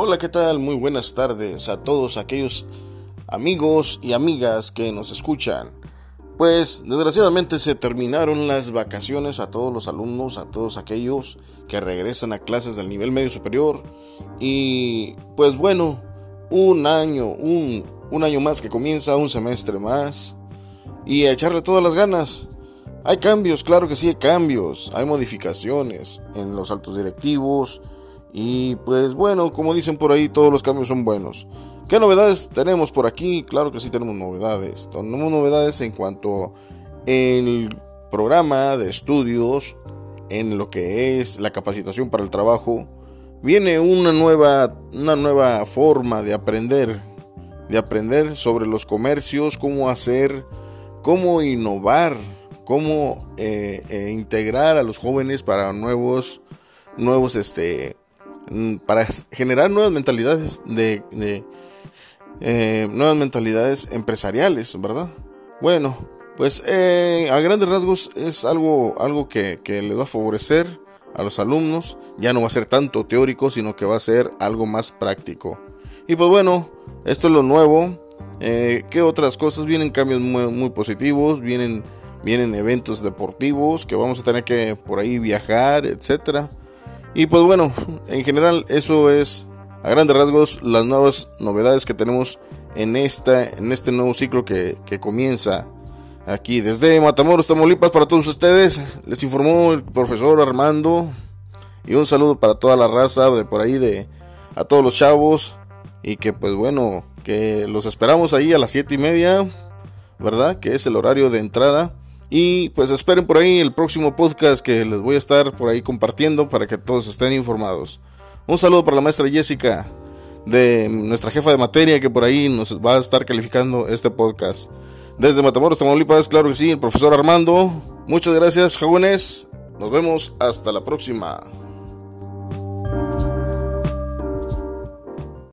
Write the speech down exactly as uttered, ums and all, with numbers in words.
Hola, ¿qué tal? Muy buenas tardes a todos aquellos amigos y amigas que nos escuchan. Pues desgraciadamente se terminaron las vacaciones a todos los alumnos, a todos aquellos que regresan a clases del nivel medio superior. Y pues bueno, un año, un, un año más que comienza, un semestre más. Y a echarle todas las ganas. Hay cambios, claro que sí hay cambios, hay modificaciones en los altos directivos. Y pues bueno, como dicen por ahí, todos los cambios son buenos. ¿Qué novedades tenemos por aquí? Claro que sí tenemos novedades. Tenemos novedades en cuanto al programa de estudios, en lo que es la capacitación para el trabajo. Viene una nueva, una nueva forma de aprender, de aprender sobre los comercios, cómo hacer, cómo innovar, cómo eh, eh, integrar a los jóvenes para nuevos, nuevos este para generar nuevas mentalidades de, de eh, nuevas mentalidades empresariales, ¿verdad? Bueno, pues eh, a grandes rasgos es algo, algo que, que les va a favorecer a los alumnos. Ya no va a ser tanto teórico, sino que va a ser algo más práctico. Y pues bueno, esto es lo nuevo. Eh, ¿Qué otras cosas? Vienen cambios muy, muy positivos, vienen, vienen eventos deportivos que vamos a tener que por ahí viajar, etcétera. Y pues bueno, en general eso es a grandes rasgos las nuevas novedades que tenemos en, esta, en este nuevo ciclo que, que comienza aquí desde Matamoros, Tamaulipas. Para todos ustedes les informó el profesor Armando, y un saludo para toda la raza de por ahí, de a todos los chavos, y que pues bueno, que los esperamos ahí a las siete y media, ¿verdad? Que es el horario de entrada. Y pues esperen por ahí el próximo podcast que les voy a estar por ahí compartiendo para que todos estén informados. Un saludo para la maestra Jessica, de nuestra jefa de materia, que por ahí nos va a estar calificando este podcast. Desde Matamoros, Tamaulipas, claro que sí, el profesor Armando. Muchas gracias, jóvenes. Nos vemos hasta la próxima.